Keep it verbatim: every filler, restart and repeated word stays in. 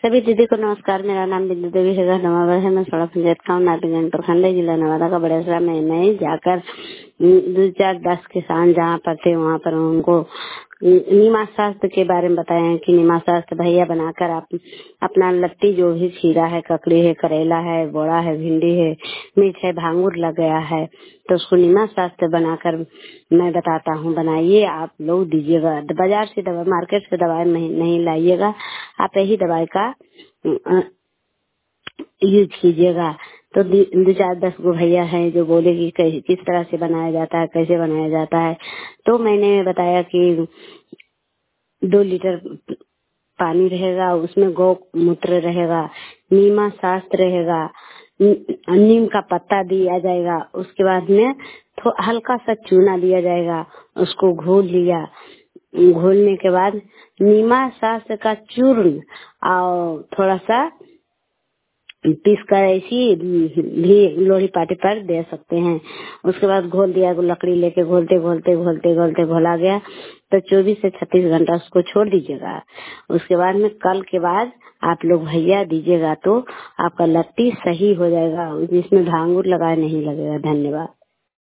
सभी दीदी को नमस्कार। मेरा नाम बिंदु देवी है, नवागढ़ है। मैं सड़क पंचायत का नारायणगंज प्रखंड जिला नवादा का बड़ेसरा में मैं जाकर दो चार दस किसान जहाँ पर थे वहाँ पर उनको नीमा शास्त्र के बारे में बताया है कि नीमा शास्त्र भैया बनाकर आप अपना लत्ती जो भी खीरा है, ककड़ी है, करेला है, बोड़ा है, भिंडी है, मिर्च है, भांगुर लग गया है तो उसको नीमा शास्त्र बनाकर मैं बताता हूँ। बनाइए, आप लोग दीजिएगा। बाजार से दवा, मार्केट से दवाई नहीं, नहीं लाइएगा, आप यही दवाई का यूज कीजिएगा। तो दो चार दस गो भैया हैं जो बोले कि किस तरह से बनाया जाता है, कैसे बनाया जाता है। तो मैंने बताया कि दो लीटर पानी रहेगा, उसमें गौ मूत्र रहेगा, नीमा शास्त्र रहेगा, नीम का पत्ता दिया जाएगा, उसके बाद में तो हल्का सा चूना दिया जाएगा, उसको घोल लिया। घोलने के बाद नीमा शास्त्र का चूर्ण और थोड़ा सा पीस कर ऐसी भी लोही पाटी पर दे सकते हैं। उसके बाद घोल दिया, लकड़ी लेके घोलते घोलते घोलते घोलते घोला गया तो चौबीस से छत्तीस घंटा उसको छोड़ दीजिएगा। उसके बाद में कल के बाद आप लोग भैया दीजिएगा तो आपका लत्ती सही हो जाएगा, जिसमें भांगुर लगाए नहीं लगेगा। धन्यवाद।